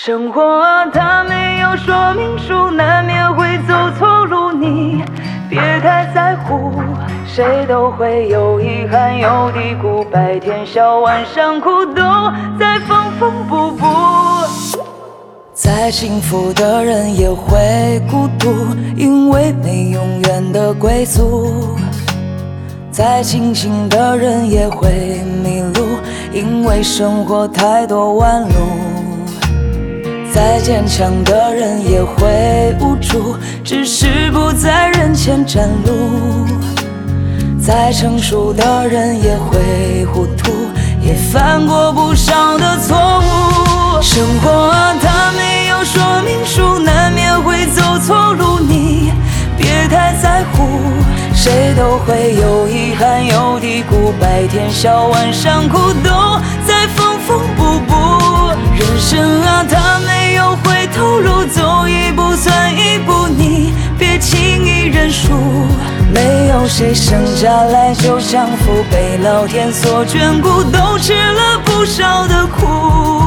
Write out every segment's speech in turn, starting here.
生活啊，它没有说明书，难免会走错路，你别太在乎，谁都会有遗憾有低谷，白天笑晚上哭，都在缝缝补补。再幸福的人也会孤独，因为没永远的归宿。再清醒的人也会迷路，因为生活太多弯路。再坚强的人也会无助，只是不在人前展露。再成熟的人也会糊涂，也犯过不少的错误。生活啊，它没有说明书，难免会走错路，你别太在乎，谁都会有遗憾有低谷，白天笑晚上哭，都在缝缝补补。人生啊，它没有回头路，走一步算一步，你别轻易认输。没有谁生下来就享福，被老天所眷顾，都吃了不少的苦。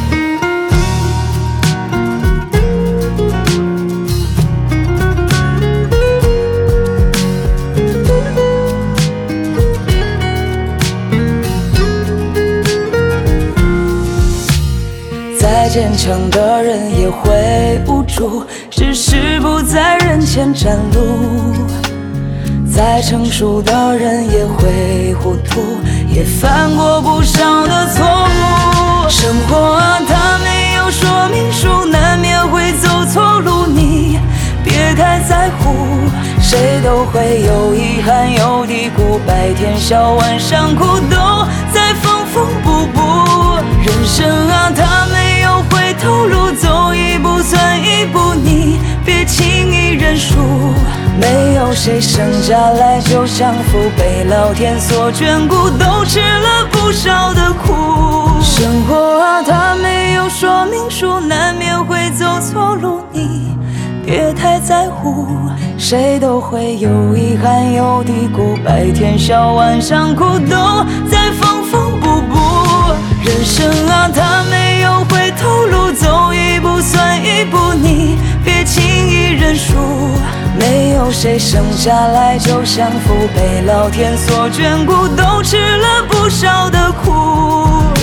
再坚强的人也会无助，只是不在人前展露。再成熟的人也会糊涂，也犯过不少的错误。生活啊，它没有说明书，难免会走错路，你别太在乎，谁都会有遗憾有低谷，白天笑晚上哭，都在缝缝补补。人生啊，它没有回头路，走一步算一步，你别轻易认输。没有谁生下来就享福，被老天所眷顾，都吃了不少的苦。生活啊，它没有说明书，难免会走错路，你别太在乎，谁都会有遗憾有低谷，白天笑晚上哭，都在缝缝补补。人生啊，它没有回头路，走一步算一步，你别轻易认输。没有谁生下来就享福，被老天所眷顾，都吃了不少的苦。